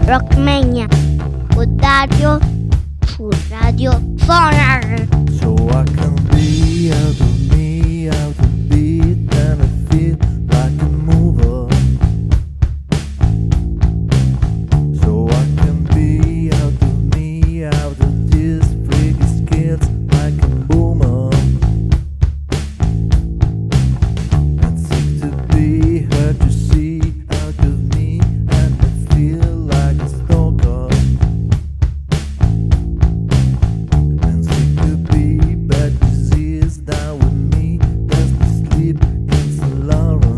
Rockmania con Dario su Radio Sonar. So I can be out of me, out of beat, and I feel like a mover. So I can be out of me, out of these freaky skills, like a boomer. And sick to be hurt to see out of me, and I feel like a stalker. And sick to be bad disease down with me, that's the sleep intolerance.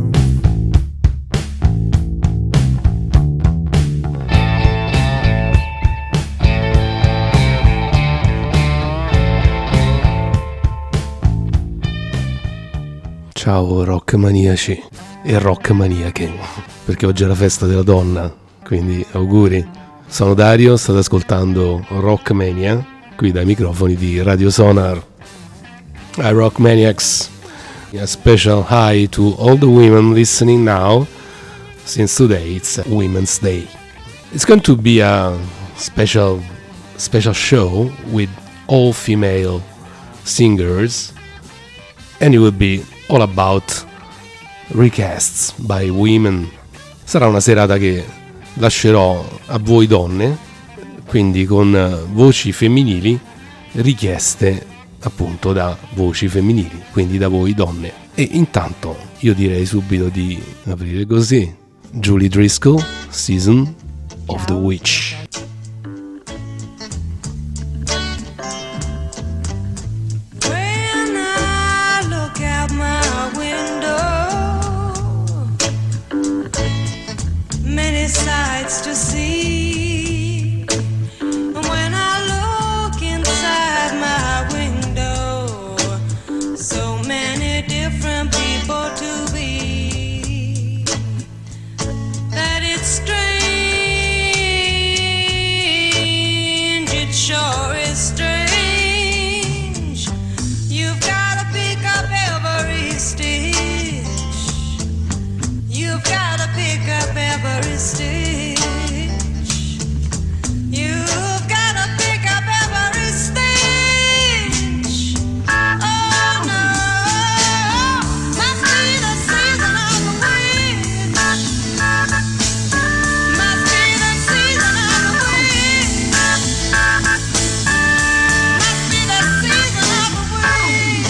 Ciao rock maniaci e rock maniache, perché oggi è la festa della donna, quindi auguri. Sono Dario, state ascoltando Rockmania, qui dai microfoni di Radio Sonar. Hi Rock Maniacs, a special hi to all the women listening now, since today it's Women's Day. It's going to be a special show with all female singers, and it will be all about requests by women. Sarà una serata che lascerò a voi donne, quindi con voci femminili richieste appunto da voci femminili, quindi da voi donne. E intanto io direi subito di aprire così: Julie Driscoll, Season of the Witch. When I look out my window, many sights to see. And when I look inside my window, so many different people to be, that it's strange, it sure is strange. You've gotta pick up every stitch. You've gotta pick up every stitch. You've gotta pick up every stitch. Oh no, must be the season of the witch. Must be the season of the witch. Must be the season of the witch.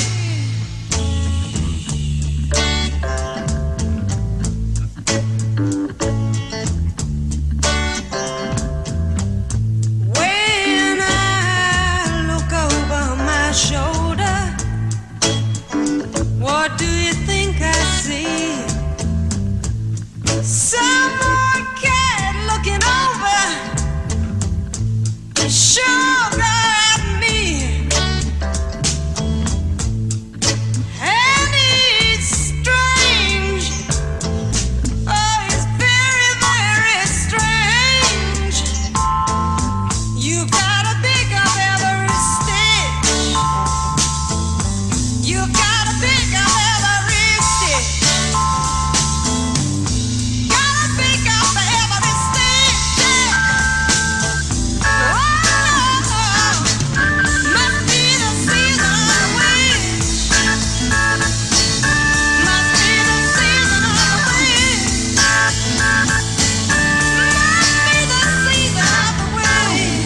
When I look over my shoulder, what do you think I see? Some more cat looking over his shoulder at me, and he's strange. Oh, he's very, very strange. You gotta pick up every stitch. You gotta pick up every stitch. Gotta pick up every stitch. Oh, must be the season of the witch. Must be the season of the witch. Must be the season of the witch.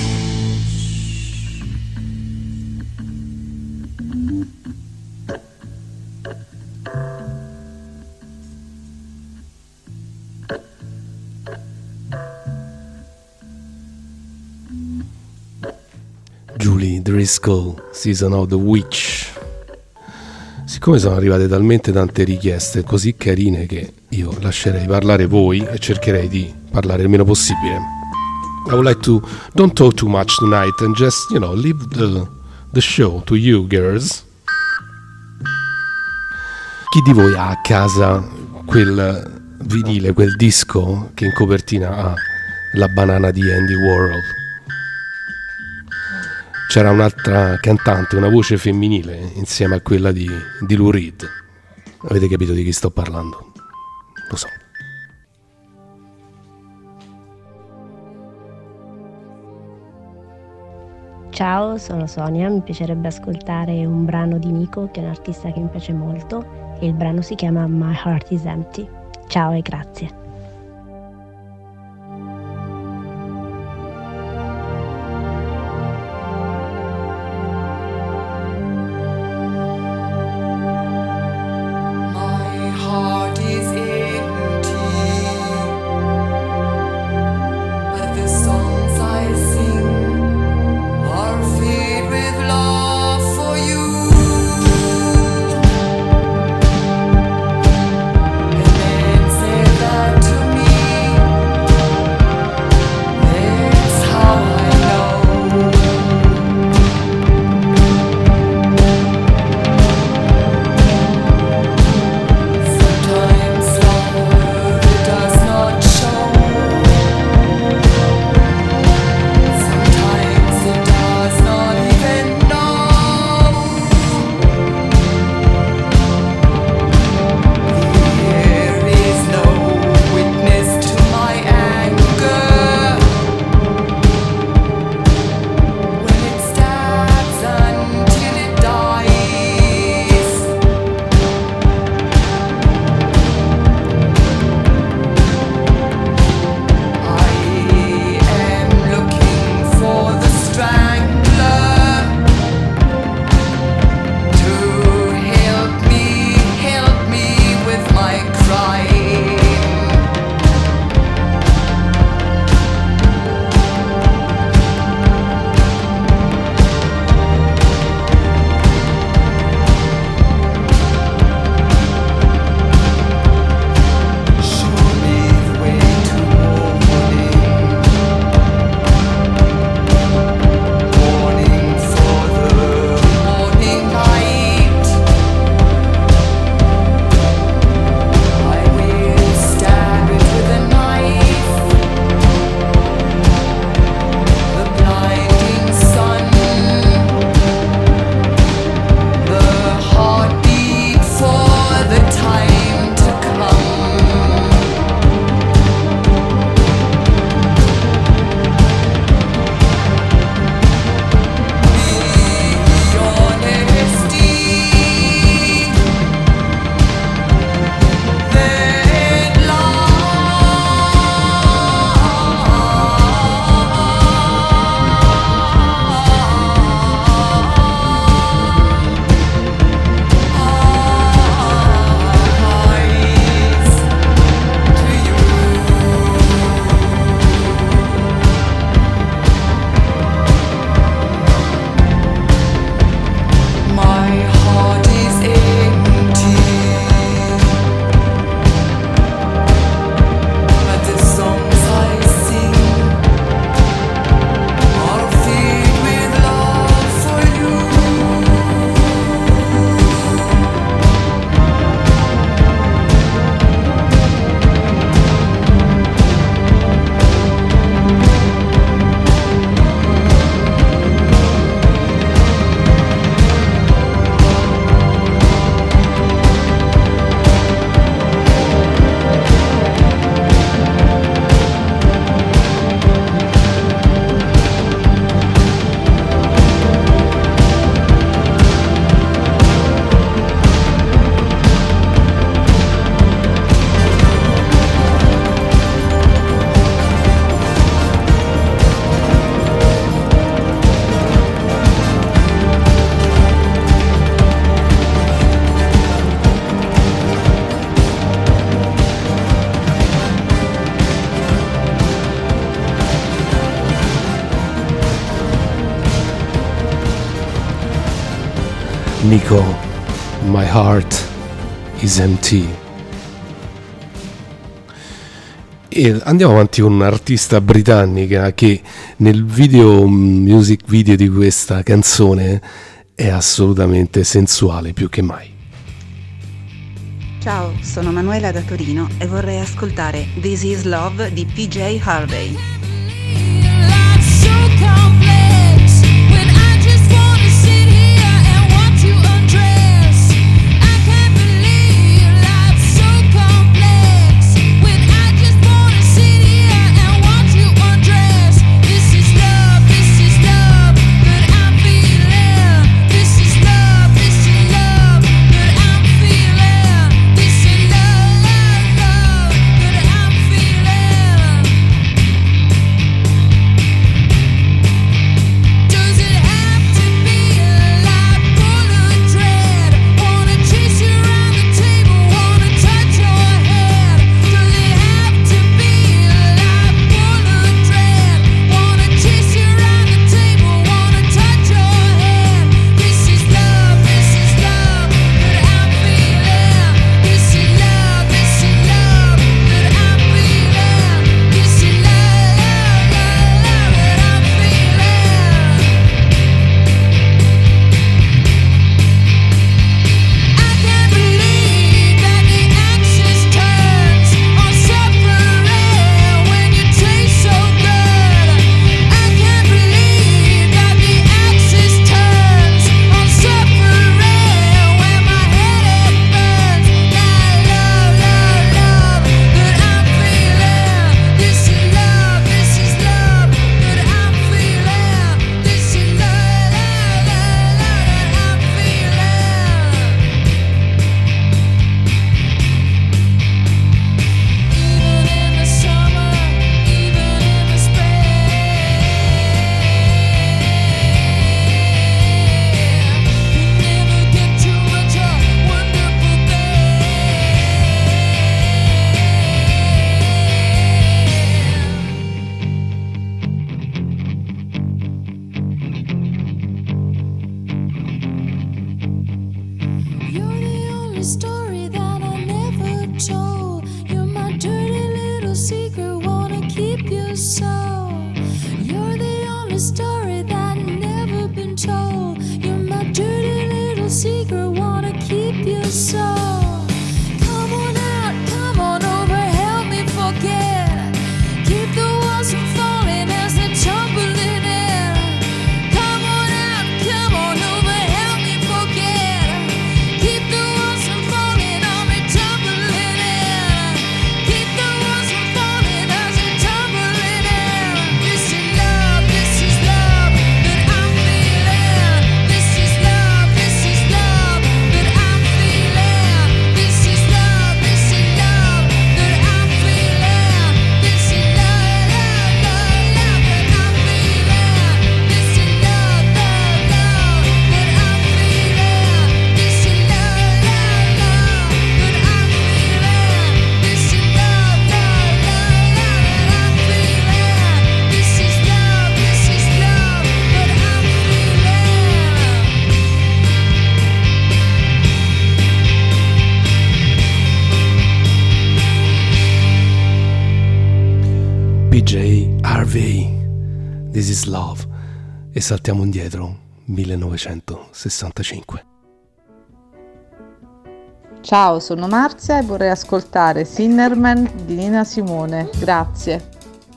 Julie Driscoll, Season of the Witch. Siccome sono arrivate talmente tante richieste così carine che io lascerei parlare voi e cercherei di parlare il meno possibile. I would like to don't talk too much tonight and just, leave the show to you girls. Chi di voi ha a casa quel vinile, quel disco che in copertina ha la banana di Andy Warhol? C'era un'altra cantante, una voce femminile insieme a quella di Lou Reed. Avete capito di chi sto parlando? Lo so. Ciao, sono Sonia, mi piacerebbe ascoltare un brano di Nico, che è un artista che mi piace molto, e il brano si chiama My Heart is Empty. Ciao e grazie. My heart is empty, but the songs I sing are filled with love for you. And then say that to me, that's how I know. Sometimes love does not show. Sometimes it does not even know. There is no witness to my anger when it stabs until it dies. I am looking for the strangler to help me with my crying. Show me the way to morning for the morning light. I will stab it with a knife. The blinding sun, the heartbeat for the time to come. Be honesty, then lies to you. My heart is empty, but the songs I sing are filled with love for you. Nico, My Heart is Empty. E andiamo avanti con un'artista britannica che nel music video di questa canzone è assolutamente sensuale più che mai. Ciao, sono Manuela da Torino e vorrei ascoltare This Is Love di PJ Harvey. Life's so complex when I just wanna sit here and watch you undress. I can't believe life's so complex when I just wanna sit here and watch you undress. This is love, but told. You're my dirty little secret, wanna keep you so. You're the only story that never been told. You're my dirty little secret, wanna keep you so. Come on out, come on over, help me forget. Keep the walls from falling as they're tumbling in. Come on out, come on over, help me forget. Keep the walls from falling on me, tumbling in. Keep the walls from falling as they're tumbling in. This is love that I'm feeling. This is love that I'm feeling. This is love that I'm feeling. This is love that I'm feeling. This is love that I'm feeling. This is love that I'm feeling. This is love that I'm feeling. This is love that I'm feeling. PJ Harvey, This is Love. E saltiamo indietro, 1965. Ciao, sono Marzia e vorrei ascoltare Sinnerman di Nina Simone. Grazie.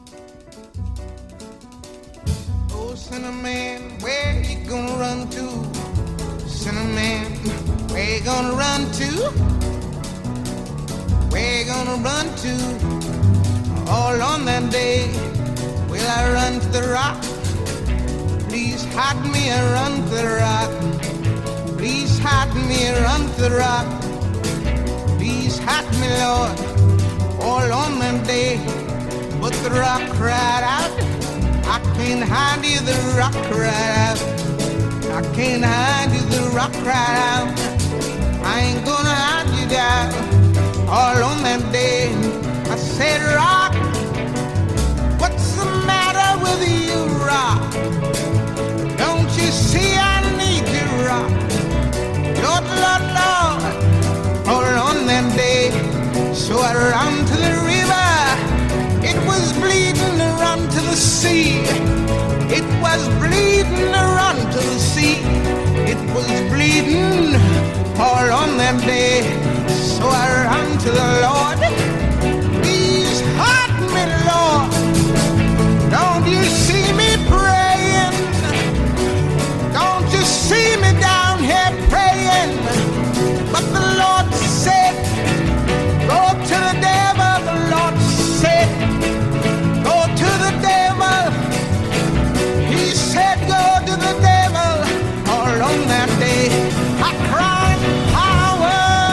Oh, Cinnamon, where you gonna run to? Cinnamon, where you gonna run to? Where you gonna run to? All on that day, will I run to the rock? Please hide me and run to the rock. Please hide me and run to the rock. Please hide me, Lord, all on that day. But the rock cried out, I can't hide you, the rock cried out. I can't hide you, the rock cried out. I ain't gonna hide you down. All on that day, I said, rock, what's the matter with you, rock? Don't you see I need you, rock? Lord, Lord, Lord, all on that day. So I ran to the river, it was bleeding to run to the sea. It was bleeding to run to the sea. It was bleeding all on that day. So I ran to the Lord. Please hide me, Lord. Don't you see me praying? Don't you see me down here praying? But the Lord said, go to the devil. The Lord said, go to the devil. He said, go to the devil. All on that day, I cried, power,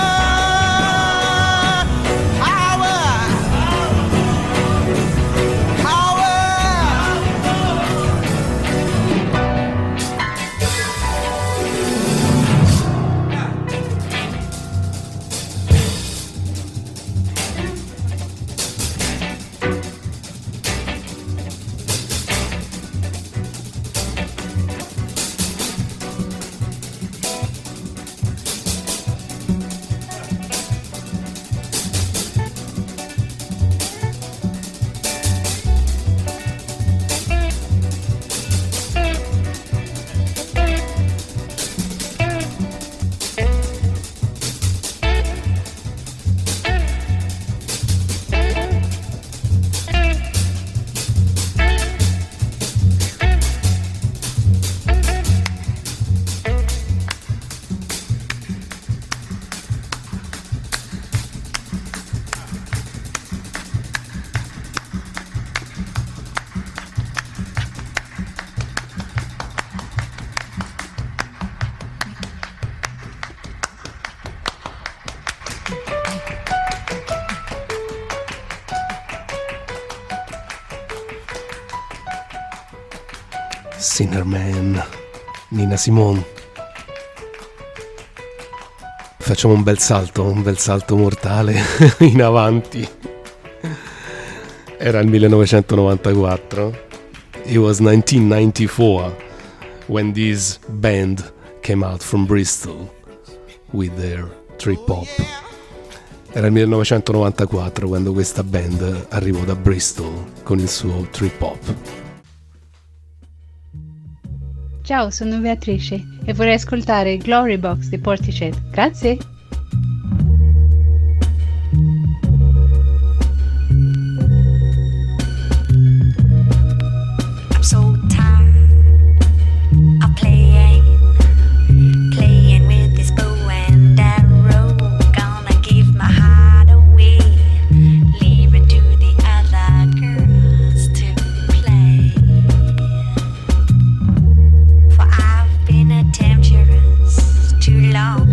power, power. Sinnerman, Nina Simone. Facciamo un bel salto mortale in avanti. Era il 1994. It was 1994 when this band came out from Bristol with their trip hop. Era il 1994 quando questa band arrivò da Bristol con il suo trip hop. Ciao, sono Beatrice e vorrei ascoltare Glory Box di Portishead. Grazie! I'm so tired of playing with this bow and arrow. Gonna give my heart away, leave it to the other girls to play. For I've been a temptress too long.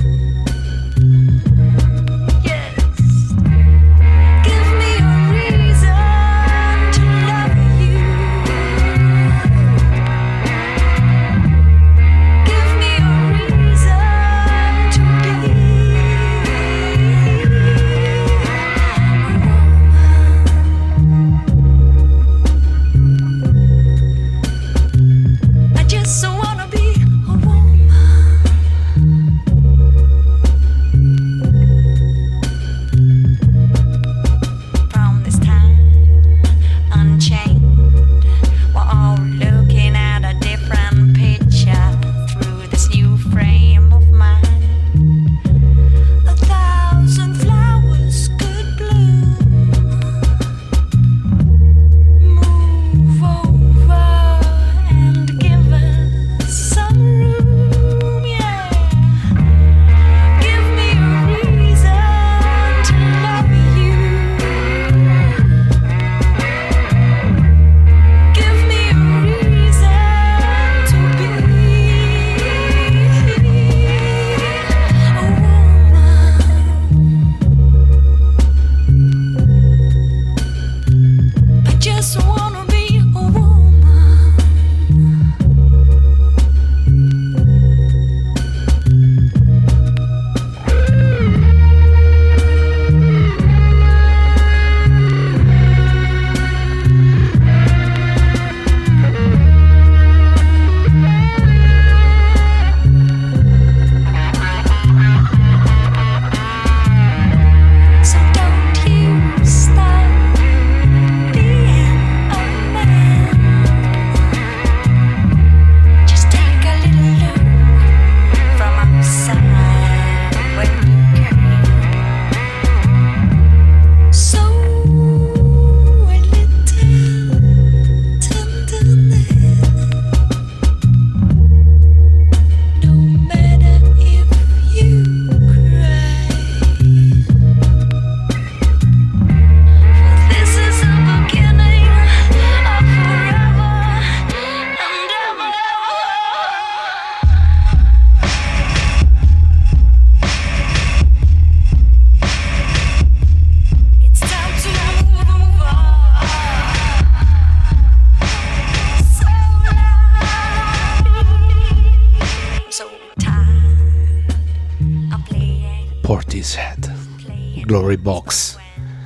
Portishead, Glory Box.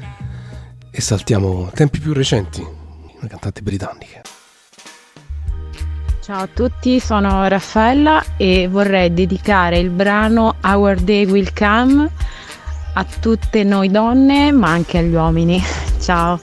E saltiamo a tempi più recenti, una cantante britannica. Ciao a tutti, sono Raffaella e vorrei dedicare il brano Our Day Will Come a tutte noi donne, ma anche agli uomini. Ciao.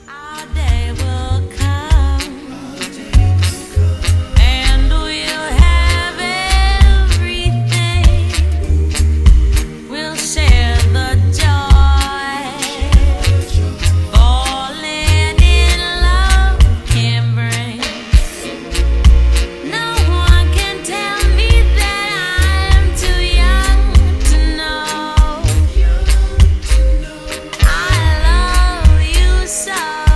So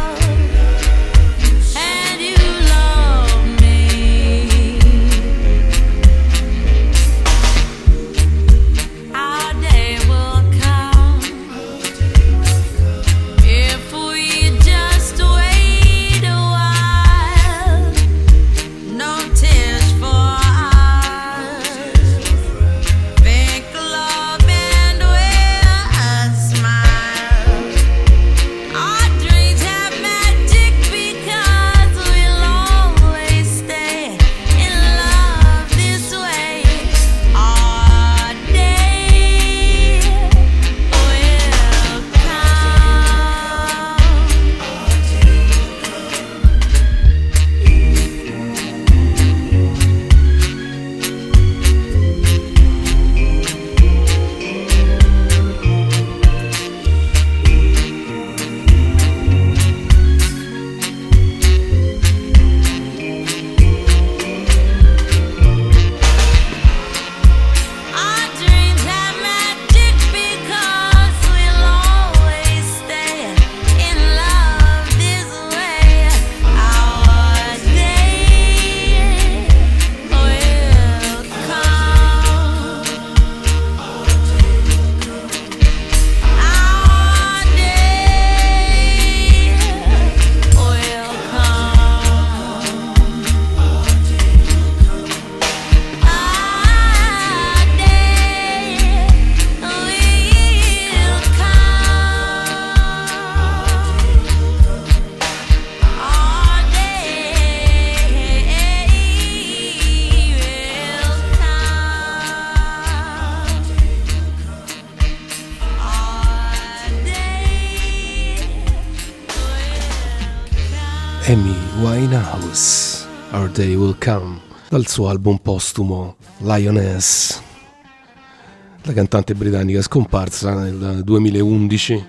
Winehouse, Our Day Will Come, dal suo album postumo Lioness. La cantante britannica scomparsa nel 2011.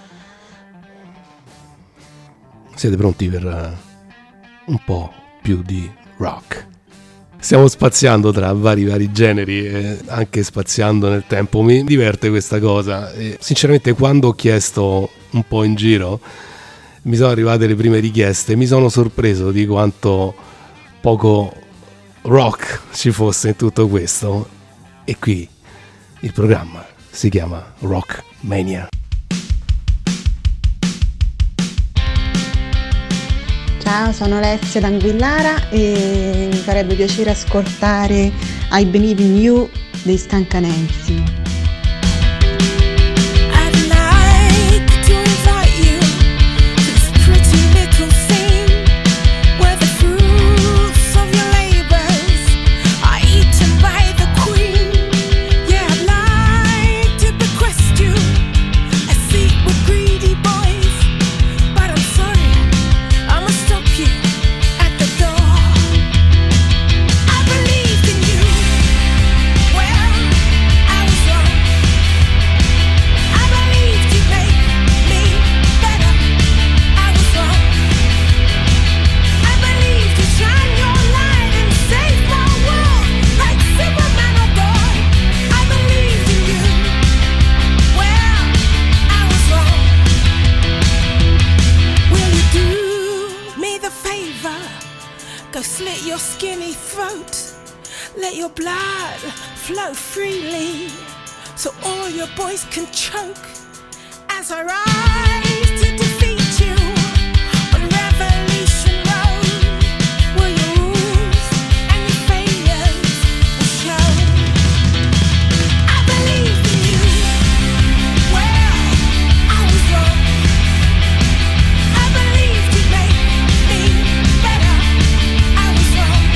Siete pronti per un po' più di rock? Stiamo spaziando tra vari generi e anche spaziando nel tempo. Mi diverte questa cosa e sinceramente quando ho chiesto un po' in giro mi sono arrivate le prime richieste, mi sono sorpreso di quanto poco rock ci fosse in tutto questo. E qui il programma si chiama Rock Mania. Ciao, sono Alessia d'Anguillara e mi farebbe piacere ascoltare I Believe in You dei Scancanensi. Let your blood flow freely so all your boys can choke as I rise to defeat you on Revolution Road. Will your rules and your failures will show? I believe in you. Well, I was wrong. I believed you'd make me better. I was wrong.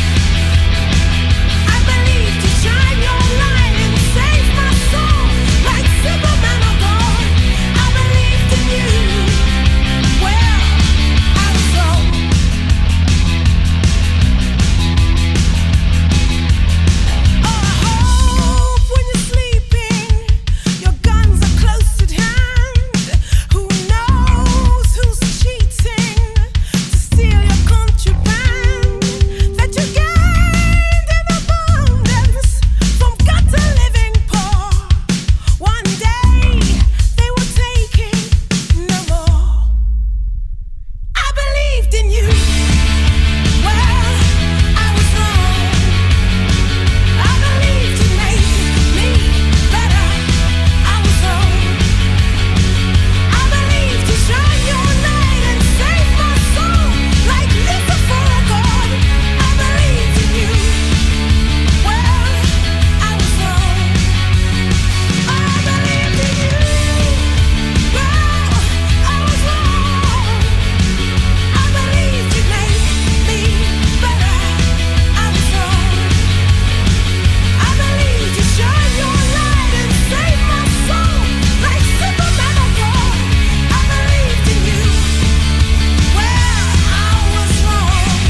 I believed you'd shine your light and save my soul like Superman or God. I believed in you. Well, I was wrong. Oh, I hope when you're sleeping, your guns are close at hand. Who knows who's cheating to steal your contraband that you gained in abundance from gutter living poor? One day they will take it no more. I believed in you. Well, I was wrong. I believed you made me better. I was wrong. I believed you shine your light and save my soul like Lucifer or God. I believed in you. Well, I was wrong. I believed in you. Well, I was wrong. I believed you made me better. I was wrong. I believed you shine your light and save my soul like Superman or God. I believed in you. Well, I was wrong.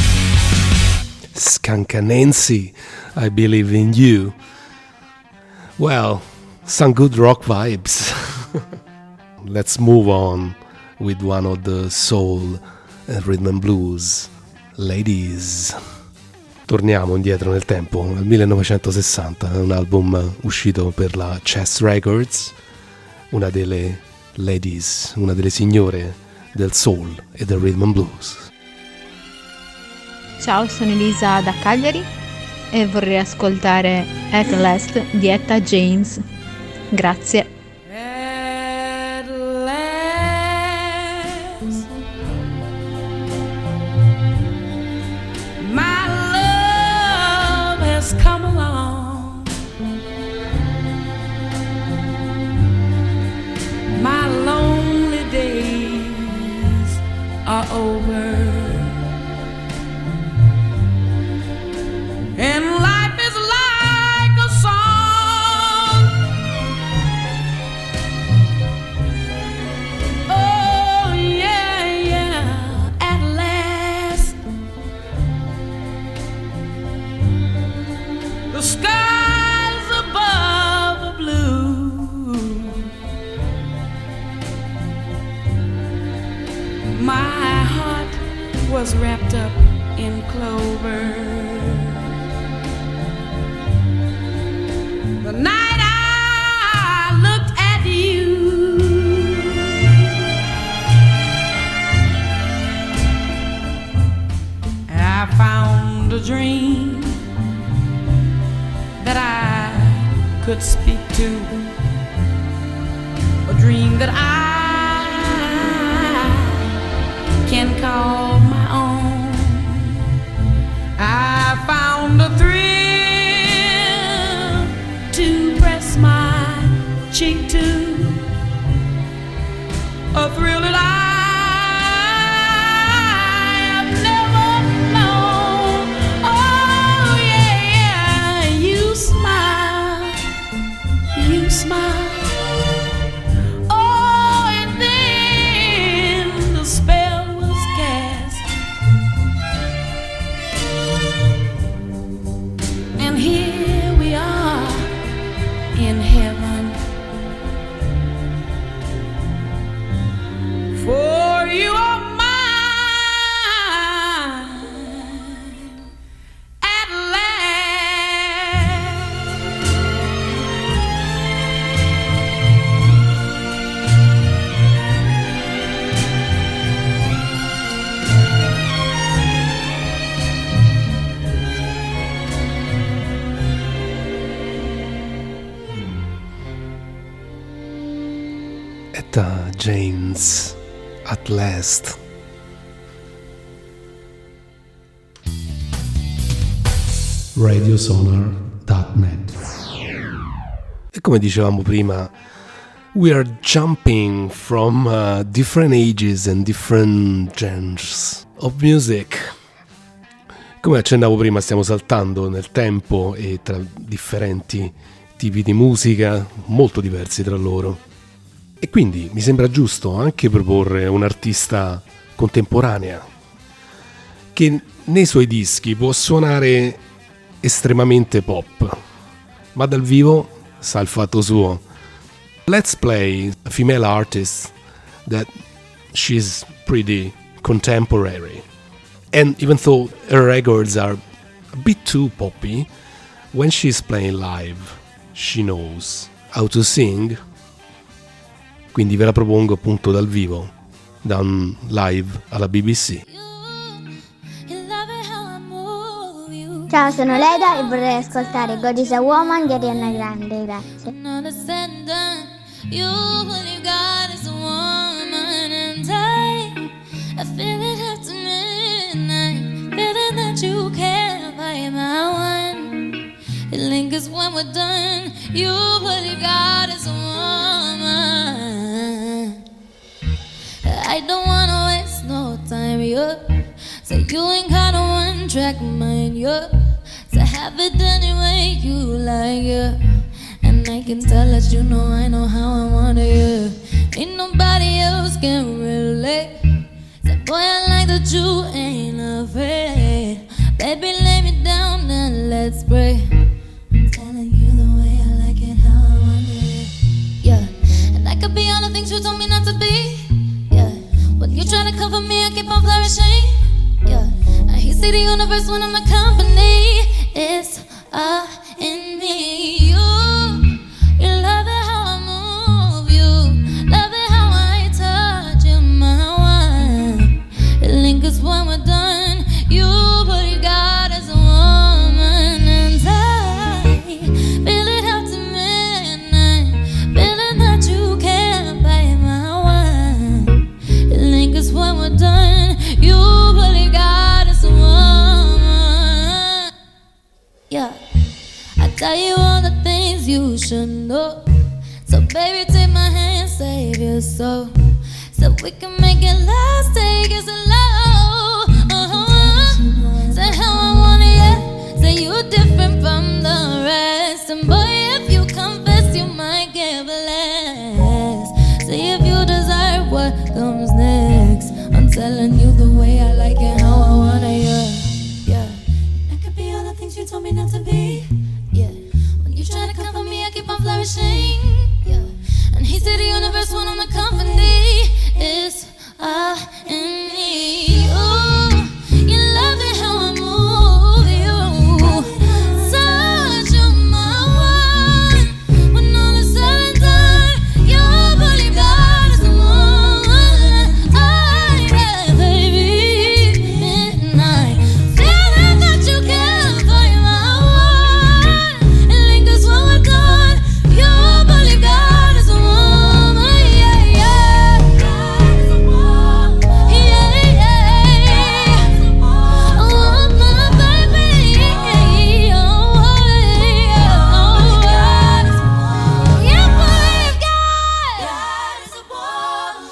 Scancanensi, I Believe in You. Well, some good rock vibes. Let's move on with one of the soul and rhythm and blues ladies. Torniamo indietro nel tempo, nel 1960, un album uscito per la Chess Records, una delle ladies, una delle signore del soul e del rhythm and blues. Ciao, sono Elisa da Cagliari e vorrei ascoltare At Last di Etta James. Grazie. At last, my love has come along. My lonely days are over. And life is like a song skies above the blue. My heart was wrapped up in clover. The night I looked at you, I found a dream that I could speak to, a dream that I can call my own. I found a thrill to press my cheek to, a thrill that I have never known. Oh yeah, you smile, you smile. Oh, and then the spell was cast, and here we are in heaven. For you are mine at Etta James, At Last. radiosonar.net. E come dicevamo prima, we are jumping from different ages and different genres of music. Come accennavo prima, stiamo saltando nel tempo e tra differenti tipi di musica molto diversi tra loro. E quindi mi sembra giusto anche proporre un'artista contemporanea che nei suoi dischi può suonare estremamente pop, ma dal vivo sa il fatto suo. Let's play a female artist that she's pretty contemporary, and even though her records are a bit too poppy, when she's playing live she knows how to sing. Quindi ve la propongo appunto dal vivo, da un live alla BBC. Ciao, sono Leda e vorrei ascoltare God is a Woman di Ariana Grande, grazie. You only God is a woman, and I feel it after midnight, feeling that you can't buy my one. It lingers when we're done. You only God is a woman. I don't wanna waste no time, yeah. So you ain't got a one-track mind, yeah. So have it any way you like, yeah. And I can tell that you know I know how I want it, yeah. Ain't nobody else can relate. So boy, I like that you ain't afraid. Baby, lay me down and let's pray. I'm telling you the way I like it, how I want it, yeah. And I could be all the things you told me not to be, yeah. When you try to cover me, I keep on flourishing, yeah. I see the universe when I'm in company. It's all in me. You love it how I move. You love it how I touch you, my one. It lingers when we're done. You what you got as a woman, and I feel it up to midnight, feeling that you can't buy my one. It lingers when we're done. You what you got as a woman. Yeah, I tell you all the things you should know. So baby, take my hand, save your soul, so we can make it last. Take it slow. Say how I want it, yeah. Say you're different from the rest. And boy, if you confess, you might get blessed. See if you desire what comes next. I'm telling you the way I like it, how I want it, yeah. Yeah. I could be all the things you told me not to be, yeah. flourishing. Yeah. And he said the universe wanted my company. It's in me. Ooh, you love it how I move you. Such a my one. When all is said and done, you believe God is the one. Oh yeah, baby, midnight. Feeling that you care for my one. It lingers when we're done. You believe God is the one. Yeah, yeah. God is the one. Yeah, yeah. Oh, my baby. Oh, yeah. You believe God. God is the one.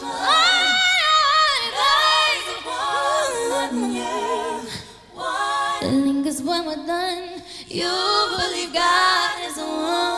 It lingers when we're done. You believe God is the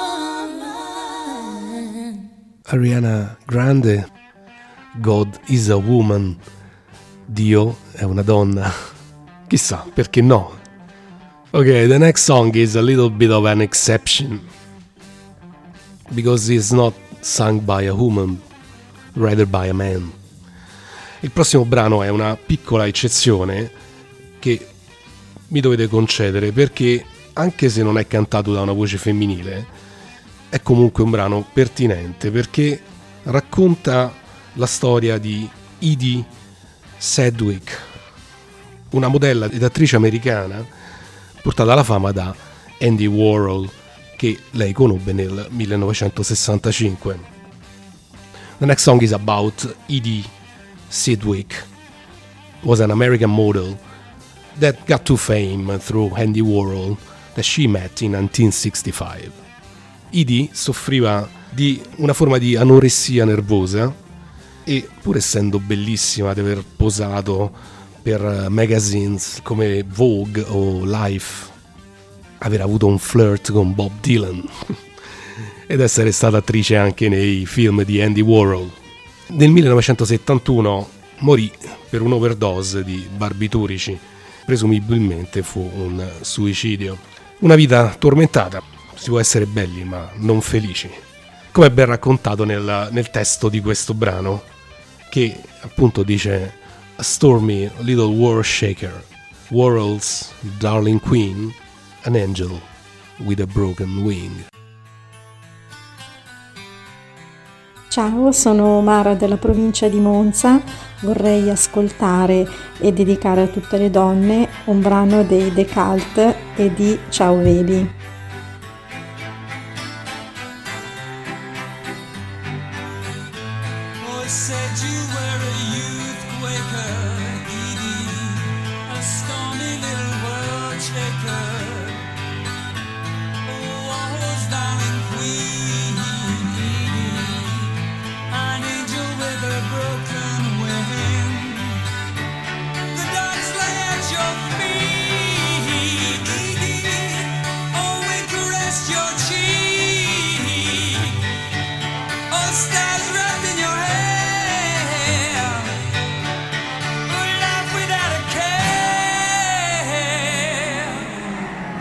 one. Ariana Grande, God is a woman. Dio è una donna. Chissà, perché no? Okay, the next song is a little bit of an exception. Because it's not sung by a woman, rather by a man. Il prossimo brano è una piccola eccezione che mi dovete concedere perché, anche se non è cantato da una voce femminile, è comunque un brano pertinente perché racconta la storia di Edie Sedgwick, una modella ed attrice americana portata alla fama da Andy Warhol, che lei conobbe nel 1965. The next song is about Edie Sedgwick, was an American model that got to fame through Andy Warhol that she met in 1965. Edie soffriva di una forma di anoressia nervosa e, pur essendo bellissima di aver posato per magazines come Vogue o Life, aver avuto un flirt con Bob Dylan ed essere stata attrice anche nei film di Andy Warhol. Nel 1971 morì per un'overdose di barbiturici, presumibilmente fu un suicidio. Una vita tormentata, si può essere belli ma non felici, come è ben raccontato nel testo di questo brano, che appunto dice: A stormy little war shaker, Warhol's darling queen, an angel with a broken wing. Ciao, sono Mara della provincia di Monza. Vorrei ascoltare e dedicare a tutte le donne un brano dei The Cult e di Ciao Baby. Oh, said you were a youth waker, Edie, a stormy little world shaker. Oh, Warhol's darling queen, Edie, an angel with a broken wing. The dogs lay at your feet, Edie. Oh, we caressed your cheek. Oh, stars wrapped in your hair. Oh, life without a care.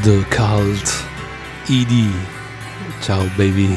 The Cult, ED. Ciao baby.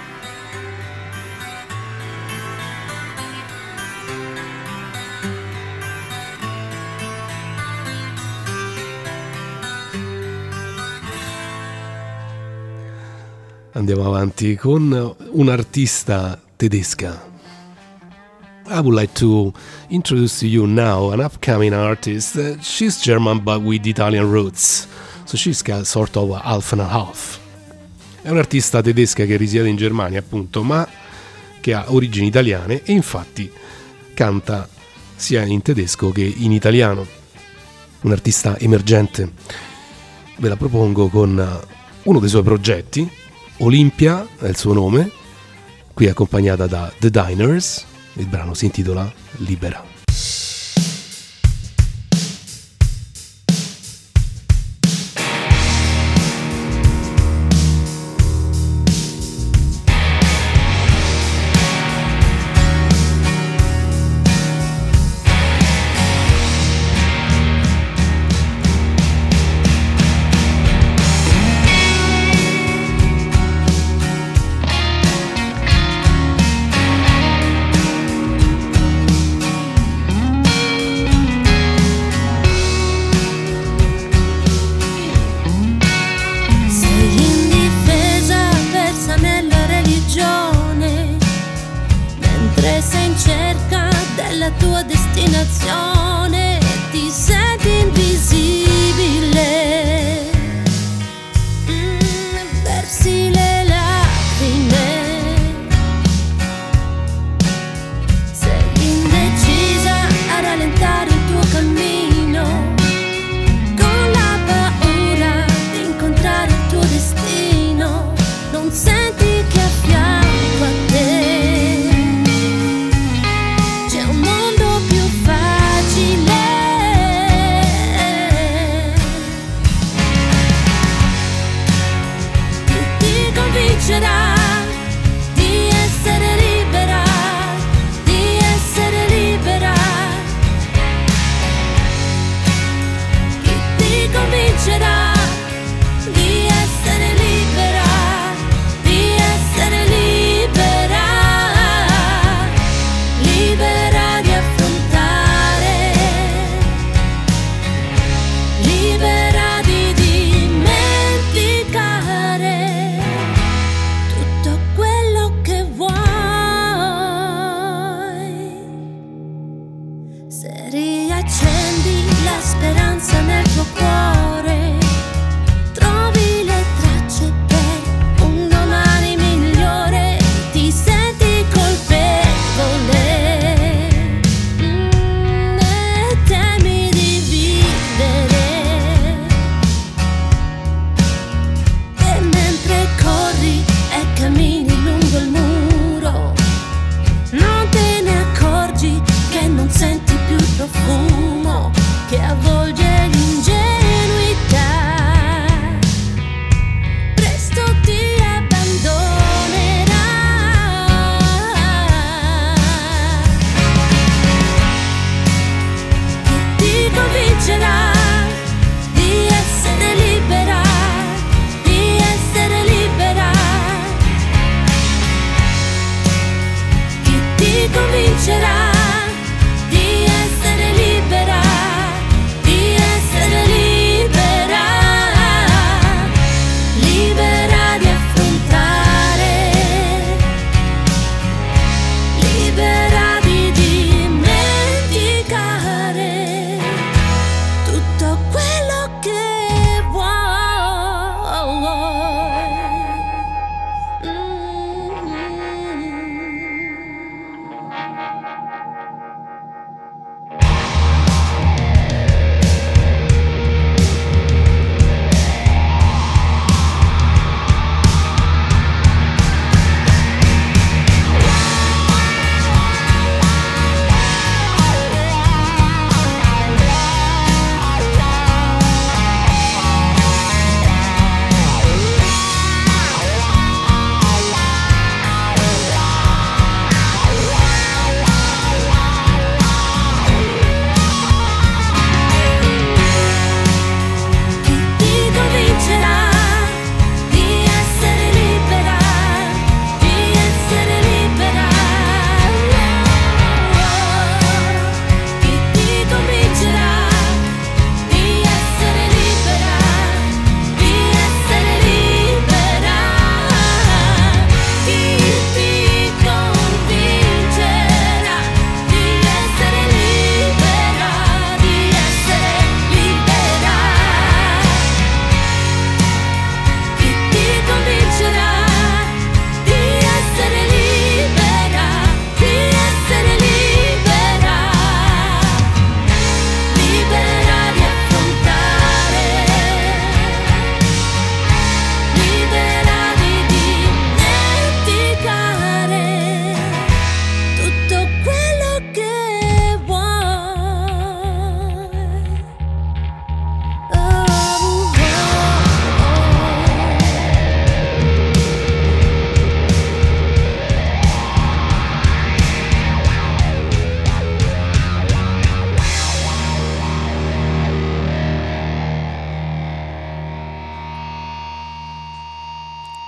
Andiamo avanti con un'artista tedesca. I would like to introduce to you now an upcoming artist. She's German but with Italian roots, so she's got sort of half and a half. È un'artista tedesca che risiede in Germania, appunto, ma che ha origini italiane e infatti canta sia in tedesco che in italiano. Un'artista emergente. Ve la propongo con uno dei suoi progetti. Olimpia è il suo nome, qui accompagnata da The Diners. Il brano si intitola Libera.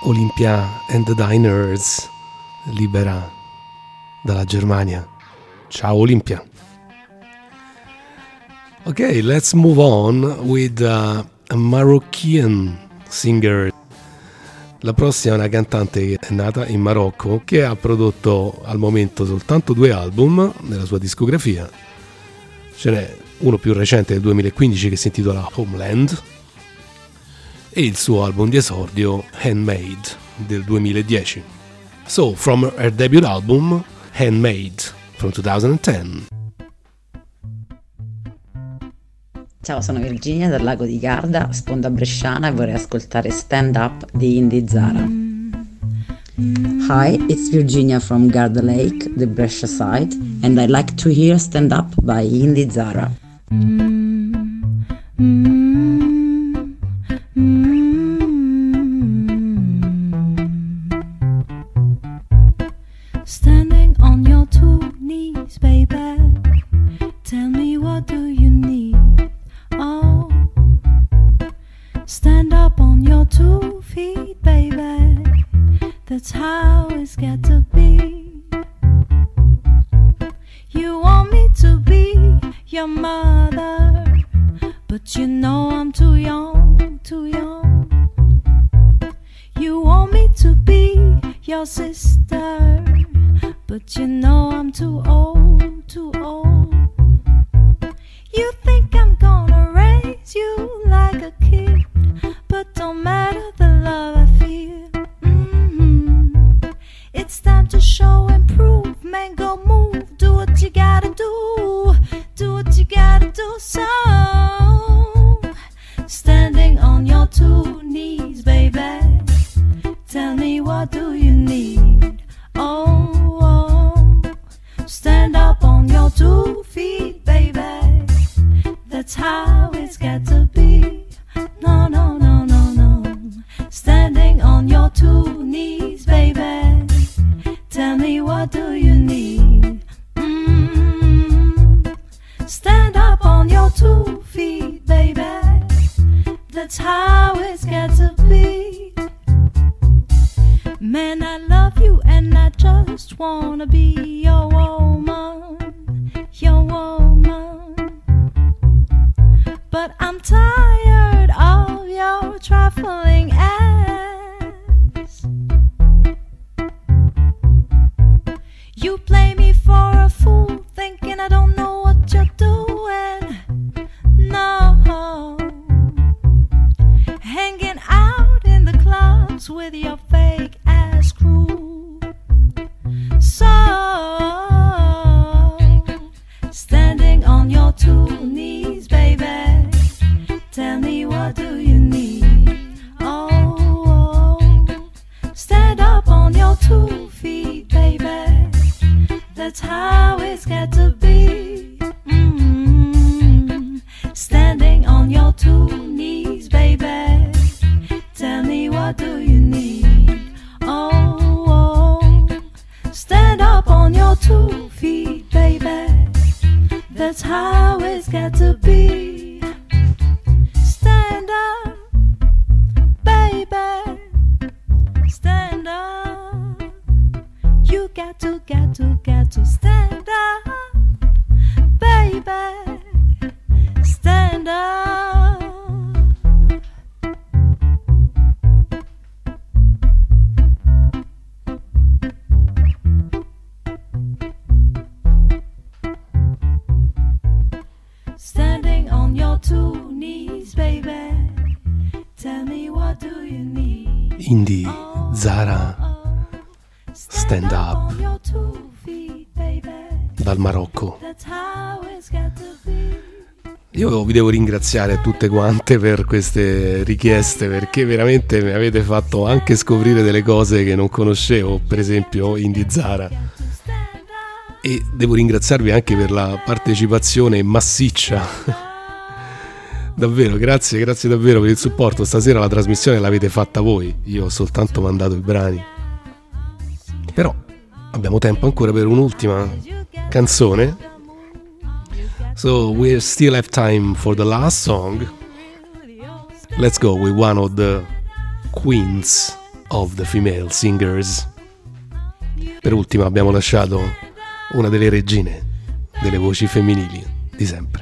Olympia and the Diners, libera dalla Germania. Ciao Olympia. Ok, let's move on with a Moroccan singer. La prossima è una cantante che è nata in Marocco, che ha prodotto al momento soltanto 2 album nella sua discografia. Ce n'è uno più recente del 2015 che si intitola Homeland e il suo album di esordio Handmade del 2010. So, from her debut album Handmade from 2010. Ciao, sono Virginia dal lago di Garda, sponda bresciana, e vorrei ascoltare Stand Up di Indy Zara. Hi, it's Virginia from Garda Lake, the Brescia side, and I'd like to hear Stand Up by Indy Zara. Standing on your 2 knees, baby. Tell me, what do you need? Oh, stand up on your 2 feet, baby. That's how it's got to be. You want me to be your mother, but you know I'm too young, too young. You want me to be your sister, but you know I'm too old, too old. You think I'm gonna raise you like a kid, but don't matter the love I feel. It's time to show and prove, man, go move, do what you gotta do, do what you gotta do. So, standing on your 2 knees, baby, tell me, what do you need? Oh, stand up on your 2 feet, baby. That's how it's got to be. No, no, no, no, no. Standing on your 2 knees, baby. Tell me, what do you need? Stand up on your 2 feet, baby. That's how it's got to be. Man, I love you and I just wanna be your woman, your woman. But I'm tired of your trifling ass. You play me for a fool, thinking I don't know what you're doing. No, hanging out in the clubs with your fake ass crew. So, standing on your 2 knees, baby, tell me, what do you need? Oh, stand up on your 2 feet, baby. That's how it's got to be. Standing on your 2 knees, baby. Tell me, what do you need? Oh, stand up on your 2 feet, baby. That's how it's got to be. Stand up, baby. Stand up. You got to stand up, baby. Stand up. Standing on your 2 knees, baby. Tell me, what do you need? Indy Zara, Stand Up, dal Marocco. Io vi devo ringraziare tutte quante per queste richieste, perché veramente mi avete fatto anche scoprire delle cose che non conoscevo, per esempio Indy Zara. E devo ringraziarvi anche per la partecipazione massiccia. Davvero, grazie davvero per il supporto. Stasera la trasmissione l'avete fatta voi, io ho soltanto mandato i brani. Però abbiamo tempo ancora per un'ultima canzone. So we still have time for the last song. Let's go with one of the queens of the Female Singers. Per ultima abbiamo lasciato una delle regine delle voci femminili di sempre.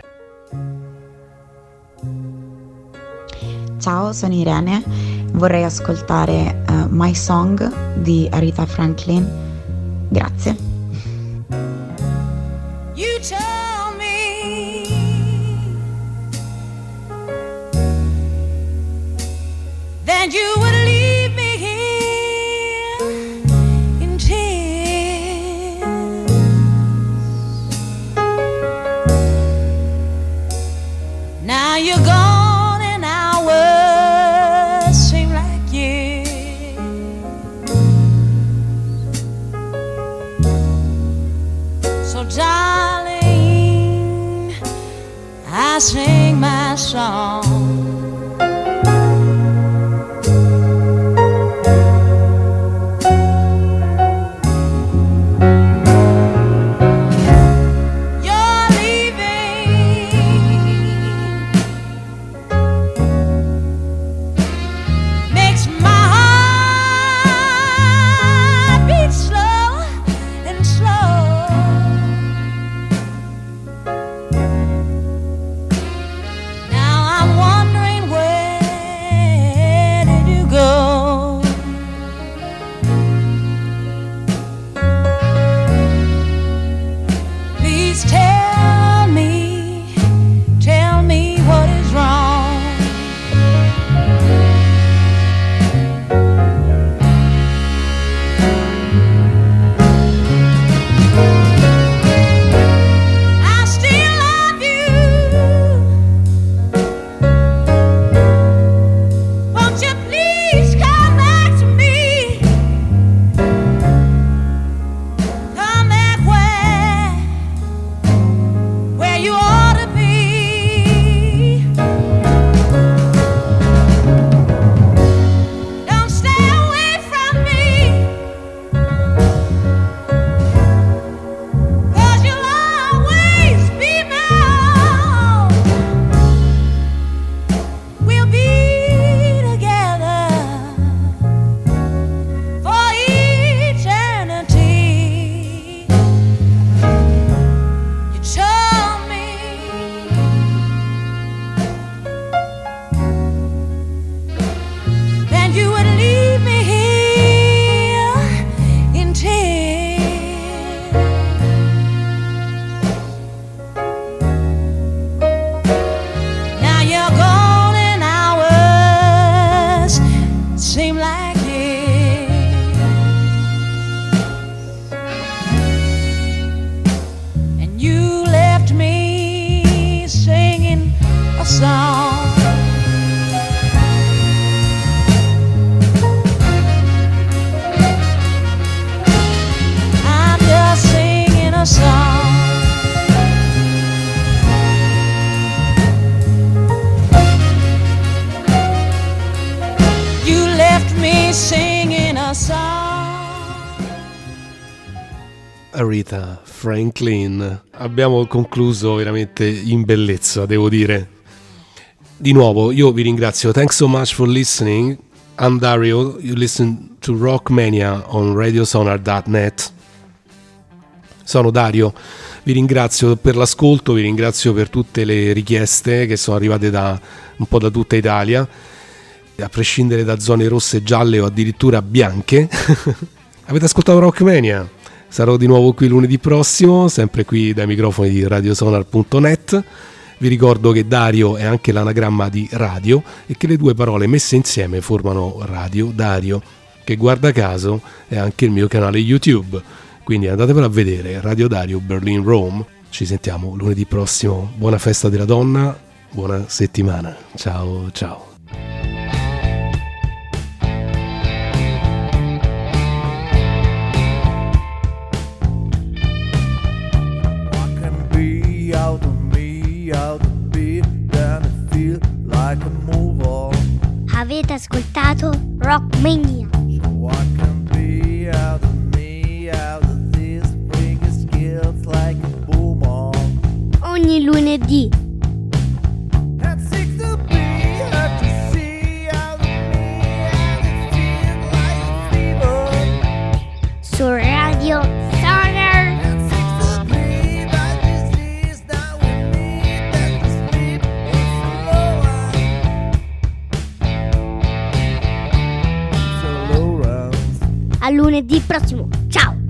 Ciao, sono Irene, vorrei ascoltare My Song di Aretha Franklin. Grazie. You tell me that you would leave me here in tears. Now you're gone and our words seem like years. So darling, I sing my song. You're leaving makes my heart beat slow and slow. Now I'm wondering, where did you go? Please tell me what is wrong. I still love you. Won't you please come back to me? Come back where you ought to be. Don't stay away from me, 'cause you'll always be my own. We'll be together for eternity. You told me that you would leave me here in tears. Now you're gone and hours seem like years. And you left me singing a song. I'm just singing a song. You left me singing a song. Aretha Franklin. Abbiamo concluso veramente in bellezza, devo dire. Di nuovo, io vi ringrazio. Thanks so much for listening. I'm Dario. You listen to Rockmania on radiosonar.net. Sono Dario. Vi ringrazio per l'ascolto, vi ringrazio per tutte le richieste che sono arrivate da un po' da tutta Italia, a prescindere da zone rosse, gialle o addirittura bianche. Avete ascoltato Rockmania? Sarò di nuovo qui lunedì prossimo, sempre qui dai microfoni di radiosonar.net. Vi ricordo che Dario è anche l'anagramma di radio e che le due parole messe insieme formano Radio Dario, che guarda caso è anche il mio canale YouTube. Quindi andatevelo a vedere, Radio Dario Berlin Rome. Ci sentiamo lunedì prossimo. Buona festa della donna, buona settimana. Ciao ciao. Be out of me, out of beat, then I feel like a move on. Avete ascoltato Rockmania. So I can be out of me, out of this, bring your skills like a boom on. Ogni lunedì. And seek to be, hard to see out of me, and it feels like a lunedì prossimo. Ciao!